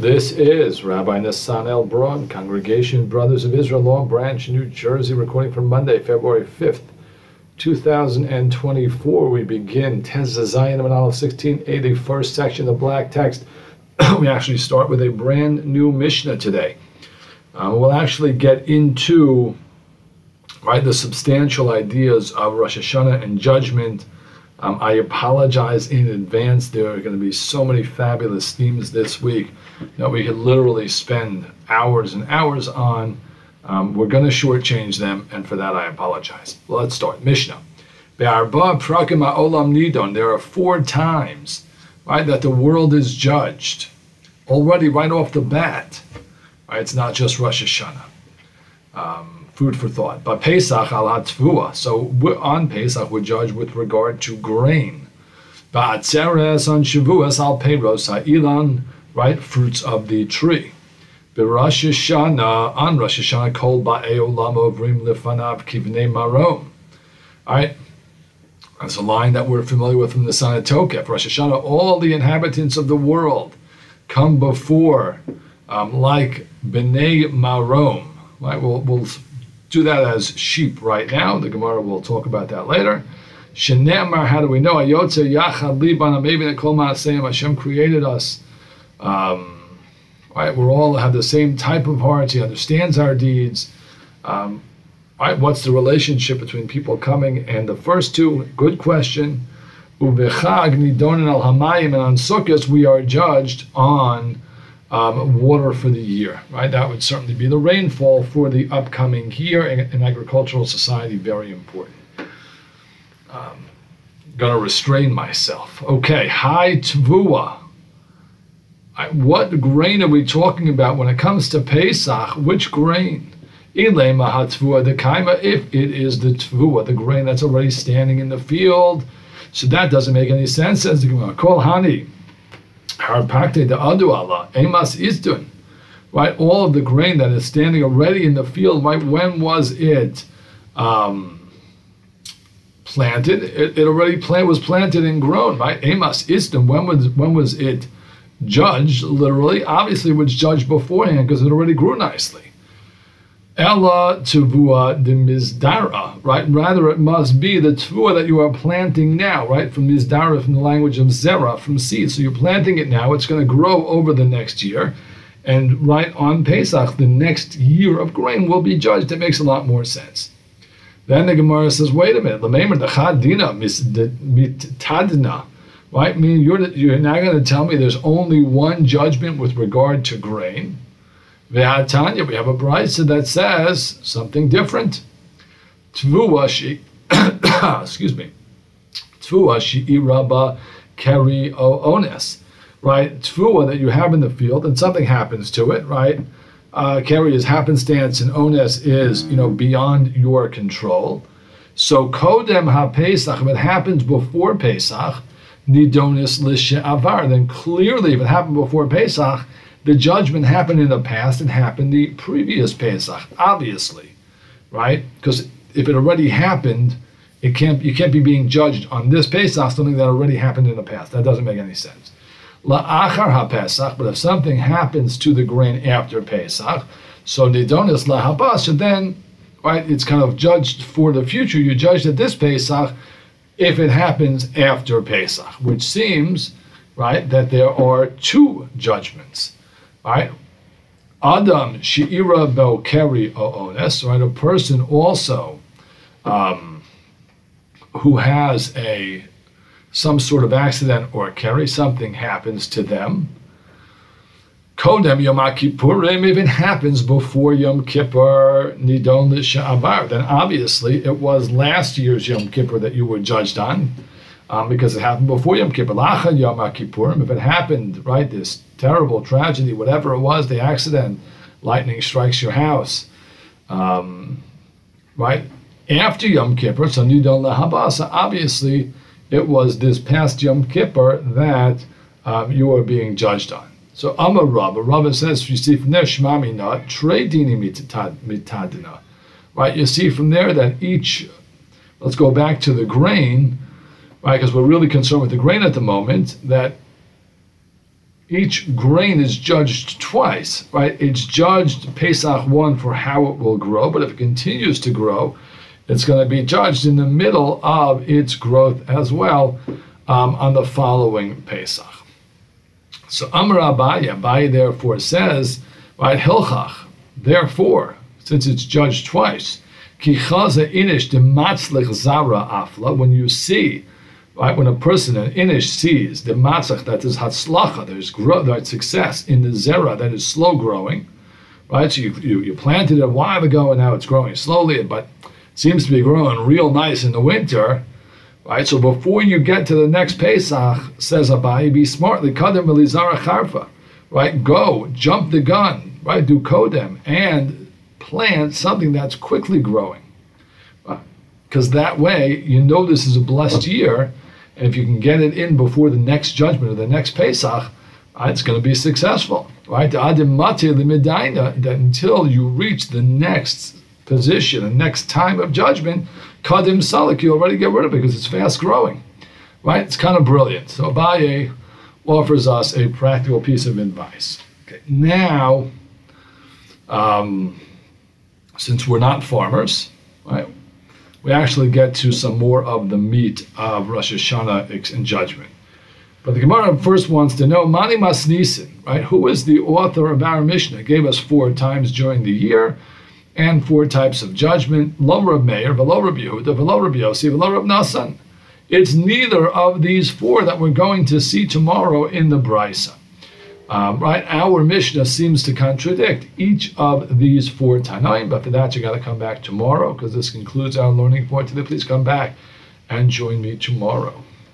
This is Rabbi Nassan Braun, Congregation Brothers of Israel, Long Branch, New Jersey, recording for Monday, February 5th, 2024. We begin Tez Zayin Amud Aleph 1680, first section, the black text. We actually start with a brand new Mishnah today. We'll actually get into the substantial ideas of Rosh Hashanah and judgment. I apologize in advance. There are going to be so many fabulous themes this week that we could literally spend hours and hours on. We're going to shortchange them, and for that I apologize. Well, let's start. Mishnah. Be'arba prakim ha'olam nidon. There are 4 times, that the world is judged already right off the bat. It's not just Rosh Hashanah. Food for thought. But Pesach al hatvua. So on Pesach we're judged with regard to grain. Ba'atzeres on Shavuos al peiros ha'ilan. Fruits of the tree. B'Rosh Hashanah, on Rosh Hashanah, kol ba'ei olam ovrim lefanav kivnei marom. That's a line that we're familiar with from the Sana Tokef. Rosh Hashanah, all the inhabitants of the world come before like b'nei marom. We'll do that as sheep right now. The Gemara will talk about that later. Shenemar, how do we know? Ayotze yachad liban amevin kol ma'aseim. Hashem created us. We all have the same type of hearts. He understands our deeds. What's the relationship between people coming? And the first two, good question. Ubechag nidonin al hamayim, and on Sukkot we are judged on water for the year. That would certainly be the rainfall for the upcoming year. In agricultural society, very important. Gonna restrain myself. Okay, high tvua. What grain are we talking about when it comes to Pesach? Which grain? Ilema hatvua the kaima, if it is the tvua, the grain that's already standing in the field. So that doesn't make any sense. Says the Gemara. Kol hani harpakte the adu Allah emas isdun. All of the grain that is standing already in the field. When was it planted? It already was planted and grown. Emas isdun. When was it judged? Literally, obviously it was judged beforehand because it already grew nicely. Ella tevua de mizdara, rather it must be the tevua that you are planting now, from mizdara, from the language of zera, from seed. So you're planting it now, it's going to grow over the next year, and on Pesach, the next year of grain will be judged. It makes a lot more sense. Then the Gemara says, wait a minute, l'meimer dechadina mitadna. Meaning you're now going to tell me there's only one judgment with regard to grain. Ve'hatanya, we have a brisa that says something different. Tvua she'iraba keri ones. Tvua that you have in the field, and something happens to it, Keri is happenstance, and ones is, beyond your control. So kodem ha-Pesach, if it happens before Pesach, nidonis l'she'avar, then clearly if it happened before Pesach, the judgment happened in the past and happened the previous Pesach, obviously, because if it already happened, you can't be being judged on this Pesach, something that already happened in the past. That doesn't make any sense. La'achar ha-Pesach, but if something happens to the grain after Pesach, so nidonis la'habas, so then, it's kind of judged for the future. You judged at this Pesach if it happens after Pesach, which seems, that there are 2 judgments. Adam she'ira bo keri ones, a person also who has some sort of accident or keri, something happens to them. Kodem Yom Kippurim, if it happens before Yom Kippur, nidon l'sha'avar, then obviously it was last year's Yom Kippur that you were judged on, because it happened before Yom Kippur. Lacha Yom Kippurim, if it happened, this terrible tragedy, whatever it was, the accident, lightning strikes your house, after Yom Kippur, so nidon l'habasa, obviously it was this past Yom Kippur that you are being judged on. So Amar Rava says, you see from there, Shema Mina, Trei Dini Mitadina. You see from there that let's go back to the grain, because we're really concerned with the grain at the moment, that each grain is judged twice, right? It's judged Pesach 1 for how it will grow, but if it continues to grow, it's going to be judged in the middle of its growth as well on the following Pesach. So Amar Abaye therefore says, right, Hilchach, therefore, since it's judged twice, Ki chaza inish de matzlich zara afla, when you see, right, when a person, an inish, sees the matzach, that is hatzlacha, there's growth, there's success in the zera that is slow growing, right? So you planted it a while ago and now it's growing slowly, but it seems to be growing real nice in the winter, right? So before you get to the next Pesach, says Abaye, be smart, l'kadem v'lizara charfa, right? Go, jump the gun, right? Do kodem, and plant something that's quickly growing. Because that way, you know this is a blessed year, and if you can get it in before the next judgment or the next Pesach, it's going to be successful, right? That until you reach the next position, the next time of judgment, kadim salik, you already get rid of it because it's fast growing, right? It's kind of brilliant. So Abaye offers us a practical piece of advice. Okay, now, since we're not farmers, right, we actually get to some more of the meat of Rosh Hashanah and judgment. But the Gemara first wants to know, Mani Masnisin, right? Who is the author of our Mishnah? It gave us 4 times during the year and 4 types of judgment. Lo Reb Meir, v'lo Reb Yehuda, v'lo Reb Yossi, v'lo Reb Nasan. It's neither of these 4 that we're going to see tomorrow in the Brisa. Right, our Mishnah seems to contradict each of these 4 Tanaim, but for that you got to come back tomorrow because this concludes our learning for today. Please come back and join me tomorrow.